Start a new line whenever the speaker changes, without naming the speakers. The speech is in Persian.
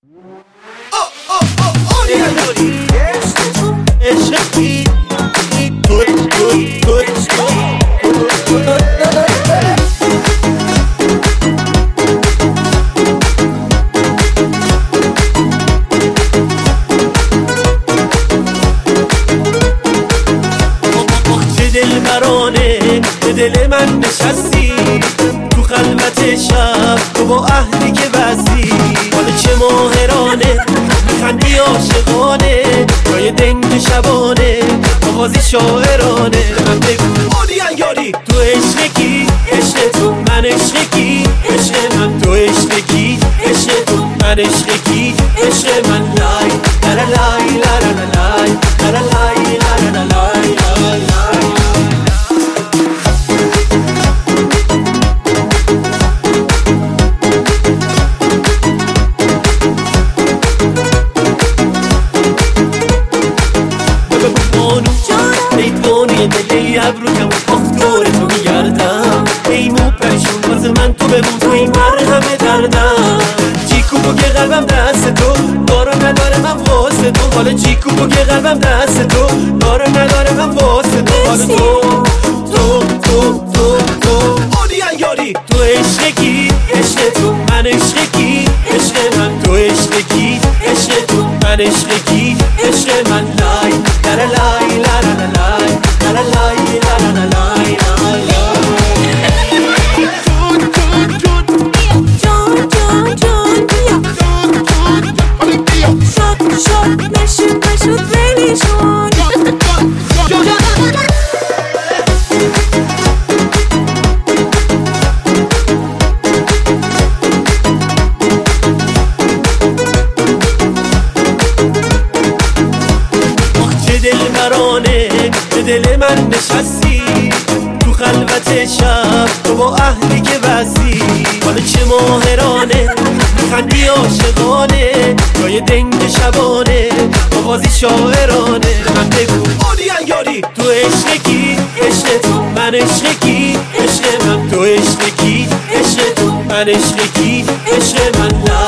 به دل من نشستی تو خلوت شب، تو با عهدی که بستی. حالا چه ماهرانه میخندی عاشقانه، جای دنگ شبانه آوازی شاعرانه. من بگو آدیان یاری تو عشق کی؟ عشق تو من عشق کی؟ عشق من تو عشق کی؟ عشق تو من عشق کی؟ عشق من لای لا لای لا لا لای لا لای لا لا لای دلی ابرو کم آخ دور تو میگردم، ای مو پریشون واسه من تو بمون، تو این مرهم دردم. جیکو بگه قلبم دست تو دارو نداره من واسه تو، حالا جیکو بگه قلبم دست تو دارو نداره من واسه تو. حالا تو آدیان یاری تو عشق کی؟ عشق تو من عشق کی؟ عشق من تو عشق کی؟ عشق تو من عشق کی؟ عشق من لای لا لای لا لا لای لا لای لا لا لای به دل من نشستی تو خلوت شب، تو با عهدی که بستی. حالا چه ماهرانه میخندی عاشقانه، جای دنگ شبانه آوازی شاعرانه. من بگو آدیان یاری تو عشق کی؟ عشق تو من عشق کی؟ عشق من تو عشق کی؟ عشق تو من عشق کی؟ عشق من